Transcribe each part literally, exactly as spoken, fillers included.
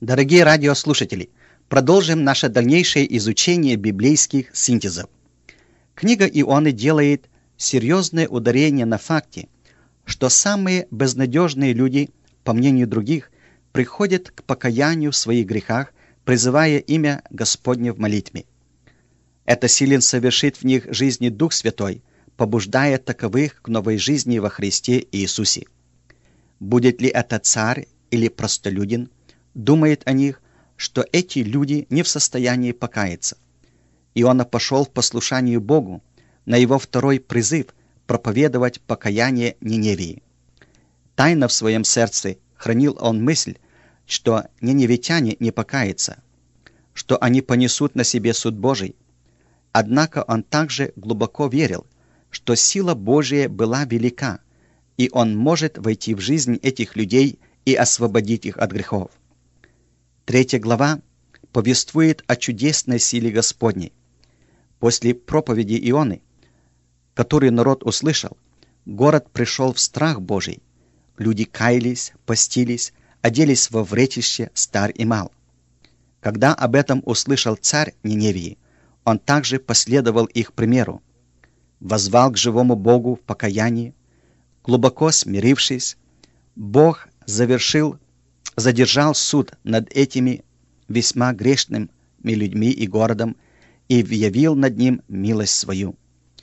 Дорогие радиослушатели, продолжим наше дальнейшее изучение библейских синтезов. Книга Ионы делает серьезное ударение на факте, что самые безнадежные люди, по мнению других, приходят к покаянию в своих грехах, призывая имя Господне в молитве. Это силен совершит в них жизни Дух Святой, побуждая таковых к новой жизни во Христе Иисусе. Будет ли это царь или простолюдин, думает о них, что эти люди не в состоянии покаяться. Иона пошел в послушанию Богу на его второй призыв проповедовать покаяние Ниневии. Тайно в своем сердце хранил он мысль, что ниневитяне не покаятся, что они понесут на себе суд Божий. Однако он также глубоко верил, что сила Божия была велика, и он может войти в жизнь этих людей и освободить их от грехов. Третья глава повествует о чудесной силе Господней. После проповеди Ионы, которую народ услышал, город пришел в страх Божий. Люди каялись, постились, оделись во вретище стар и мал. Когда об этом услышал царь Ниневии, он также последовал их примеру, воззвал к живому Богу в покаянии. Глубоко смирившись, Бог завершил, задержал суд над этими весьма грешными людьми и городом и явил над ним милость свою.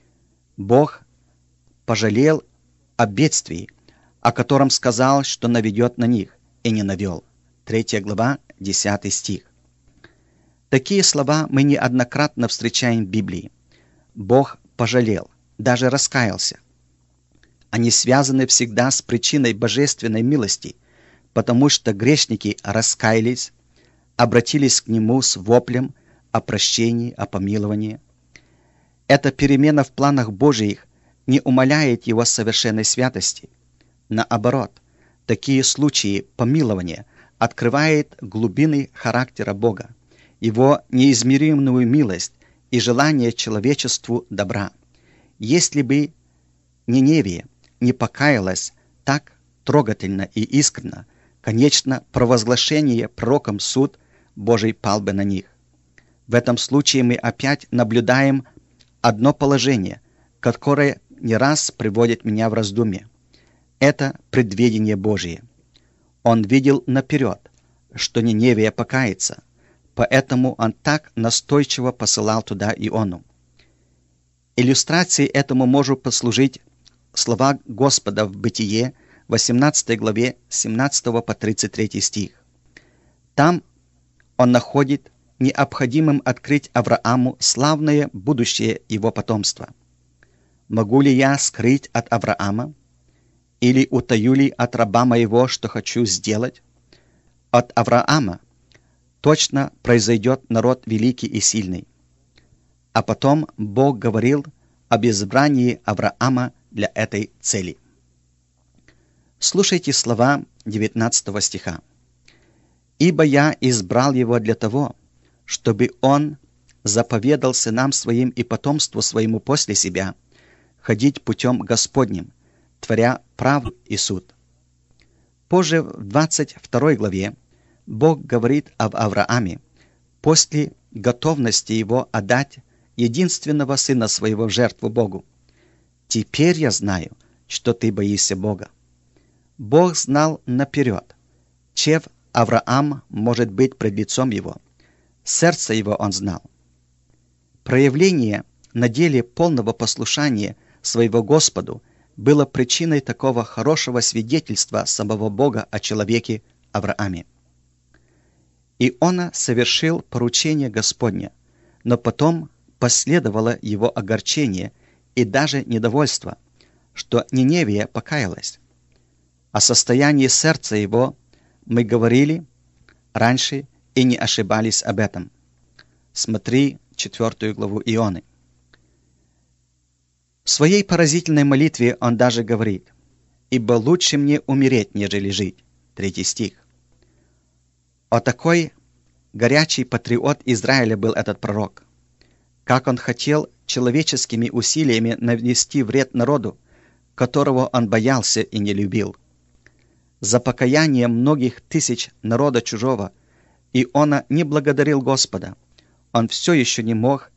Бог пожалел о бедствии, о котором сказал, что наведет на них, и не навел. Третья глава, десятый стих. Такие слова мы неоднократно встречаем в Библии. Бог пожалел, даже раскаялся. Они связаны всегда с причиной божественной милости, потому что грешники раскаялись, обратились к Нему с воплем о прощении, о помиловании. Эта перемена в планах Божьих не умаляет Его совершенной святости. Наоборот, такие случаи помилования открывают глубины характера Бога, Его неизмеримую милость и желание человечеству добра. Если бы Ниневия не покаялась так трогательно и искренно, конечно, провозглашение пророком суд Божий пал бы на них. В этом случае мы опять наблюдаем одно положение, которое не раз приводит меня в раздумье. Это предвидение Божие. Он видел наперед, что Ниневия покается, поэтому он так настойчиво посылал туда Иону. Иллюстрацией этому может послужить слова Господа в Бытие, восемнадцатой главе, с семнадцатого по тридцать третий стих. Там он находит необходимым открыть Аврааму славное будущее его потомства. «Могу ли я скрыть от Авраама? Или утаю ли от раба моего, что хочу сделать? От Авраама точно произойдет народ великий и сильный». А потом Бог говорил об избрании Авраама для этой цели. Слушайте слова девятнадцатого стиха. «Ибо я избрал его для того, чтобы он заповедал сынам своим и потомству своему после себя ходить путем Господним, творя правду и суд». Позже в двадцать второй главе Бог говорит об Аврааме после готовности его отдать единственного сына своего в жертву Богу. «Теперь я знаю, что ты боишься Бога». Бог знал наперед, чем Авраам может быть пред лицом его. Сердце его он знал. Проявление на деле полного послушания своего Господу было причиной такого хорошего свидетельства самого Бога о человеке Аврааме. Иона совершил поручение Господне, но потом последовало его огорчение и даже недовольство, что Ниневия покаялась. О состоянии сердца его мы говорили раньше и не ошибались об этом. Смотри четвертую главу Ионы. В своей поразительной молитве он даже говорит: «Ибо лучше мне умереть, нежели жить». Третий стих. О такой горячий патриот Израиля был этот пророк. Как он хотел человеческими усилиями нанести вред народу, которого он боялся и не любил. За покаянием многих тысяч народа чужого Иона не благодарил Господа. Он все еще не мог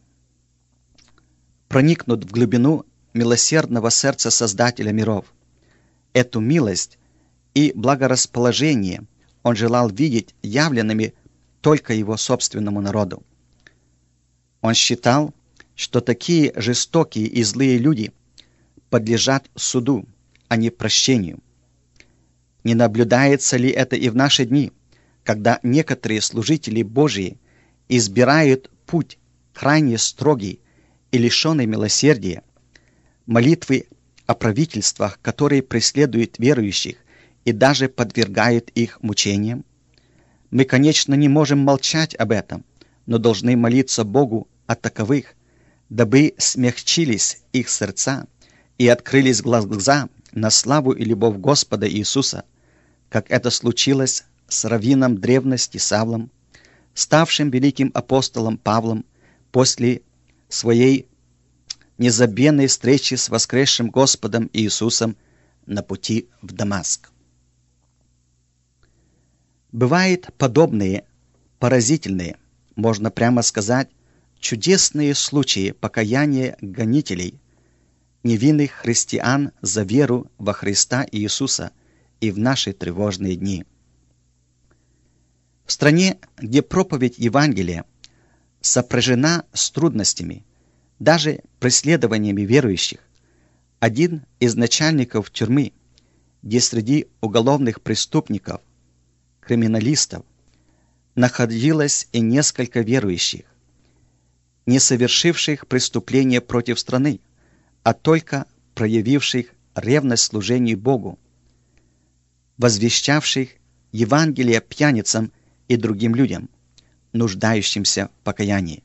проникнуть в глубину милосердного сердца Создателя миров. Эту милость и благорасположение он желал видеть явленными только его собственному народу. Он считал, что такие жестокие и злые люди подлежат суду, а не прощению. Не наблюдается ли это и в наши дни, когда некоторые служители Божии избирают путь крайне строгий и лишенный милосердия, молитвы о правительствах, которые преследуют верующих и даже подвергают их мучениям? Мы, конечно, не можем молчать об этом, но должны молиться Богу о таковых, дабы смягчились их сердца и открылись глаза на славу и любовь Господа Иисуса, как это случилось с раввином древности Савлом, ставшим великим апостолом Павлом после своей незабвенной встречи с воскресшим Господом Иисусом на пути в Дамаск. Бывают подобные, поразительные, можно прямо сказать, чудесные случаи покаяния гонителей, невинных христиан за веру во Христа Иисуса и в наши тревожные дни. В стране, где проповедь Евангелия сопряжена с трудностями, даже преследованиями верующих, один из начальников тюрьмы, где среди уголовных преступников, криминалистов, находилось и несколько верующих, не совершивших преступления против страны, а только проявивших ревность служению Богу, возвещавших Евангелие пьяницам и другим людям, нуждающимся в покаянии.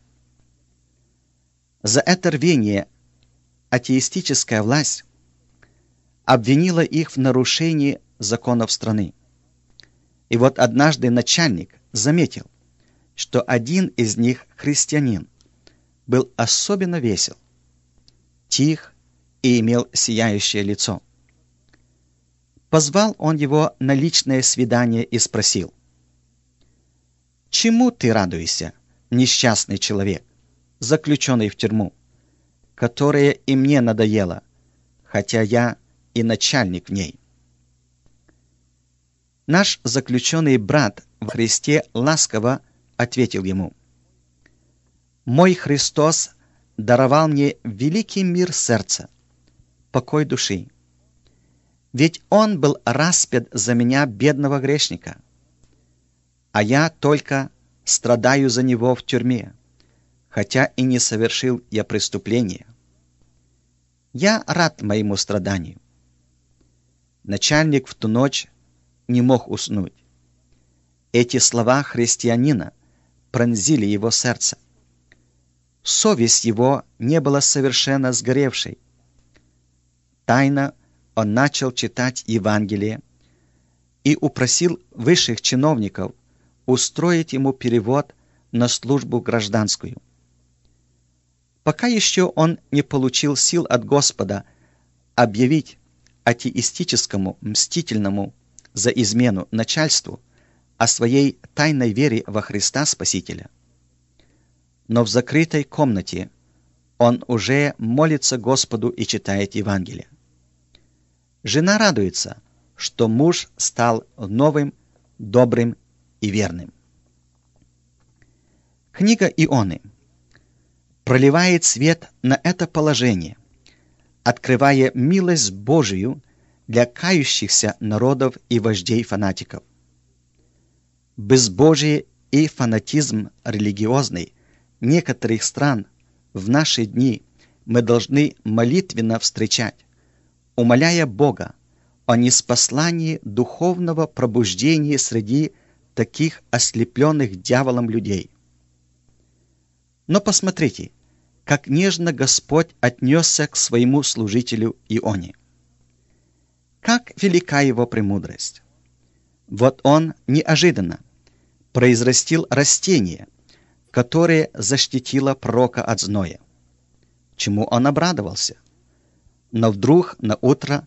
За это рвение атеистическая власть обвинила их в нарушении законов страны. И вот однажды начальник заметил, что один из них, христианин, был особенно весел, тих и имел сияющее лицо. Позвал он его на личное свидание и спросил: «Чему ты радуешься, несчастный человек, заключенный в тюрьму, которая и мне надоела, хотя я и начальник в ней?» Наш заключенный брат в Христе ласково ответил ему: «Мой Христос даровал мне великий мир сердца, покой души. Ведь Он был распят за меня, бедного грешника, а я только страдаю за Него в тюрьме, хотя и не совершил я преступления. Я рад моему страданию». Начальник в ту ночь не мог уснуть. Эти слова христианина пронзили его сердце. Совесть его не была совершенно сгоревшей. Тайно он начал читать Евангелие и упросил высших чиновников устроить ему перевод на службу гражданскую. Пока еще он не получил сил от Господа объявить атеистическому, мстительному за измену начальству о своей тайной вере во Христа Спасителя. Но в закрытой комнате он уже молится Господу и читает Евангелие. Жена радуется, что муж стал новым, добрым и верным. Книга Ионы проливает свет на это положение, открывая милость Божию для кающихся народов и вождей фанатиков. Безбожие и фанатизм религиозный некоторых стран в наши дни мы должны молитвенно встречать, умоляя Бога о ниспослании духовного пробуждения среди таких ослепленных дьяволом людей. Но посмотрите, как нежно Господь отнесся к своему служителю Ионе. Как велика его премудрость! Вот он неожиданно произрастил растение, которое защитило пророка от зноя, чему он обрадовался. Но вдруг на утро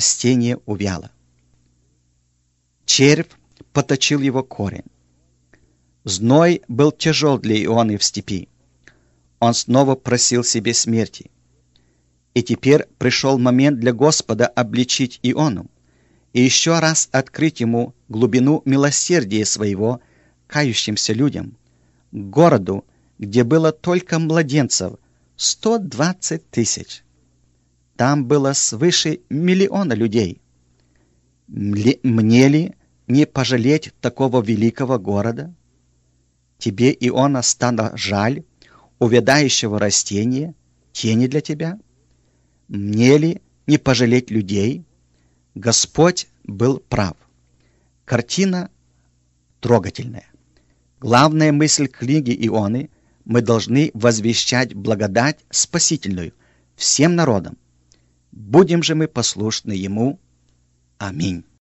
растение увяло. Червь поточил его корень. Зной был тяжел для Ионы в степи. Он снова просил себе смерти. И теперь пришел момент для Господа обличить Иону и еще раз открыть ему глубину милосердия своего кающимся людям, к городу, где было только младенцев сто двадцать тысяч. Там было свыше миллиона людей. Мне ли не пожалеть такого великого города? Тебе, Иона, стало жаль увядающего растения, тени для тебя? Мне ли не пожалеть людей? Господь был прав. Картина трогательная. Главная мысль книги Ионы: мы должны возвещать благодать спасительную всем народам. Будем же мы послушны Ему. Аминь.